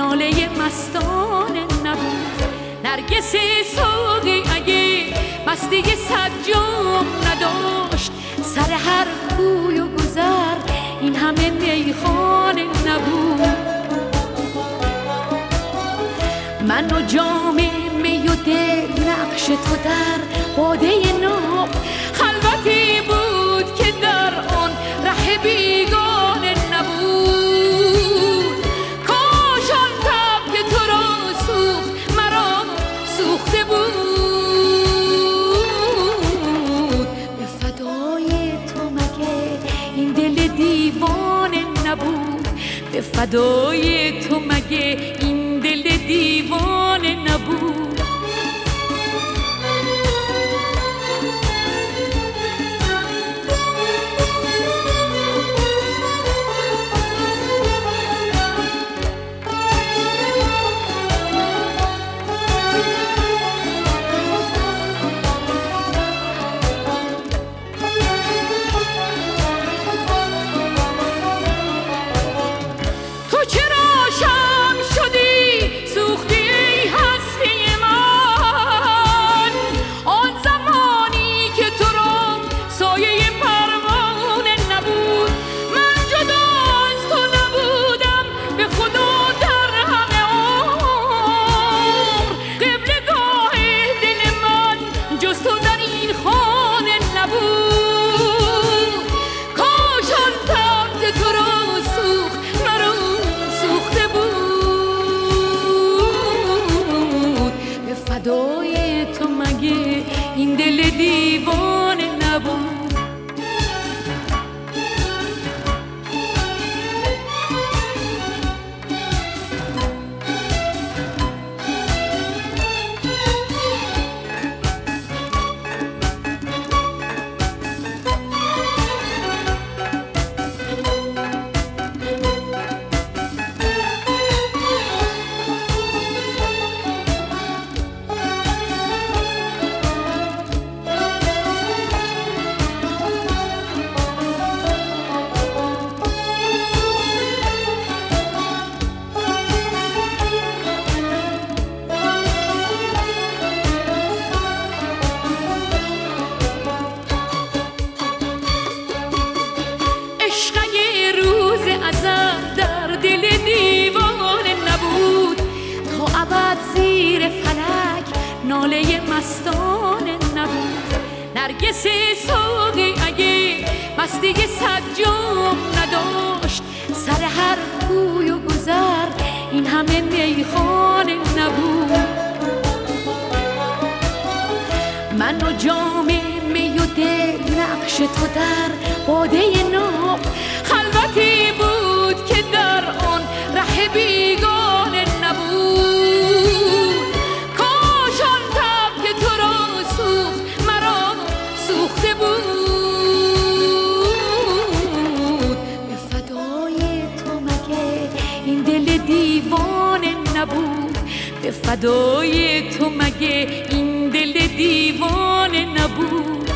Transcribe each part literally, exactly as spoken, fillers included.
ناله مستانه نبود. نرگس ساقی اگه مستی صد جام نداشت، سر هر کوی و گذر این همه میخانه نبود. من و جام می و دل نقش تو در باده ناب، خلوتی بود که در آن ره بیگانه نبود. کاش آن تب که تو را سوخت مرا سوخته بود. به فدای تو مگه این دل دیوانه نبود؟ به فدای تو مگه این دل دیوانه نبود؟ فدای تو مگه این دل دیوانه نبود؟ زیر فلک ناله مستانه نبود. نرگس ساقی اگه مستی صد جام نداشت، سر هر کوی و گذر این همه میخانه نبود. من و جام می و دل نقش تو در باده ناب، خلوتی بود که در آن ره بیگانه نبود. به فدای تو مگه این دل دیوانه نبود؟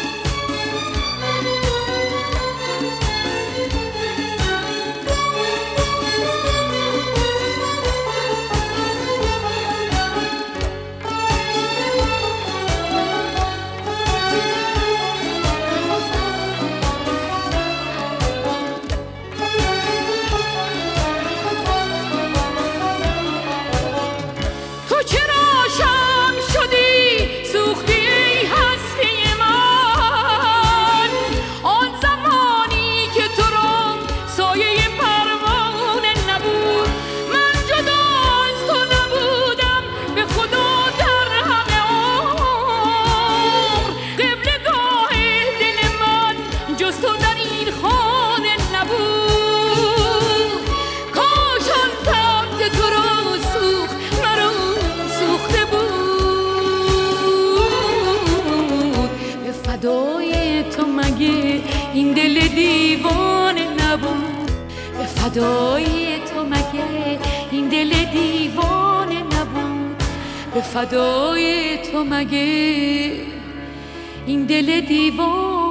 فدای تو مگه این دل دیوانه نبود؟ به فدای تو مگه این دل دیوانه نبود؟ به فدای تو مگه این دل دیوانه